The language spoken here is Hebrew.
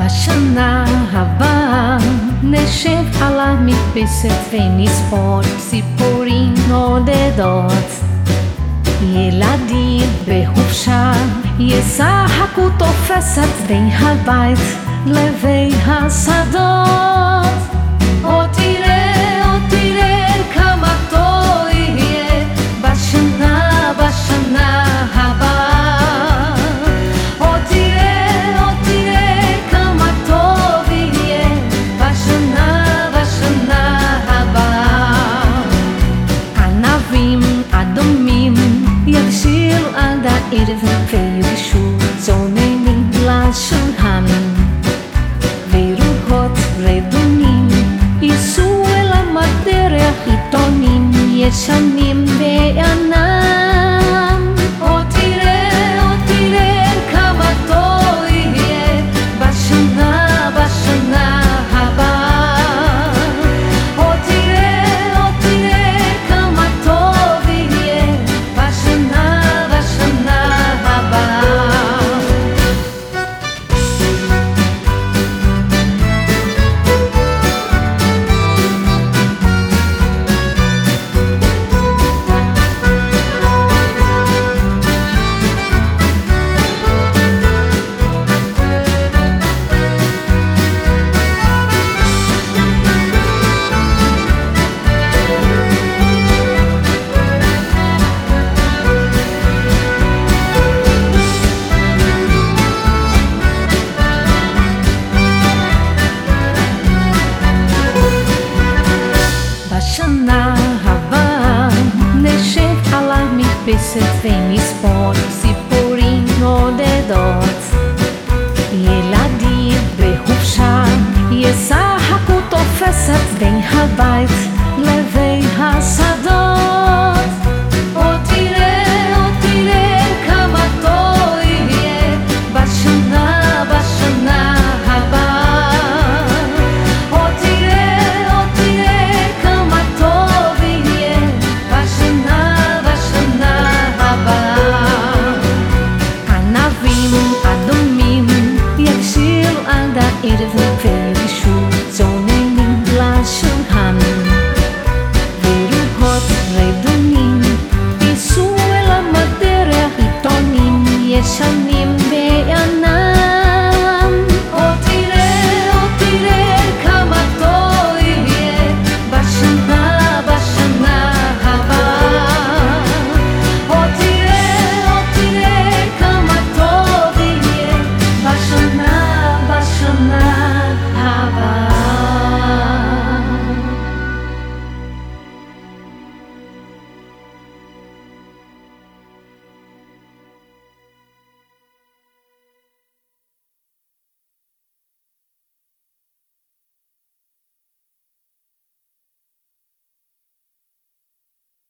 בשנה הבאה נשב על המדפסת ונספור ציפורים נודדות. ילדים בחופשה ישחקו תופסת בין הבית לבין השדות. עוד תראה כמה טוב יהיה בשנה הבאה. עוד תראה כמה טוב יהיה בשנה הבאה. ענבים אדומים יבשילו עד הערב ויוגשו צוננים לשולחן, ורוחות רדונים ייסעו אל המדרך עיתונים ישנים בענם. עוד תראה כמה טוב יהיה בשנה הבאה. עוד תראה כמה טוב יהיה בשנה הבאה. בשנה הבאה נשב על המדפסת ונספור ציפורים נודדות. ילדים בחופשה ישחקו תופסת בין הבית לבין השדות. עוד תראה כמה טוב יהיה בשנה הבאה. עוד תראה כמה טוב יהיה בשנה הבאה. ענבים אדומים יבשילו עד הערב ויוגשו צוננים לשולחן, ורוחות רדונים ייסעו אל המדרך עיתונים ישנים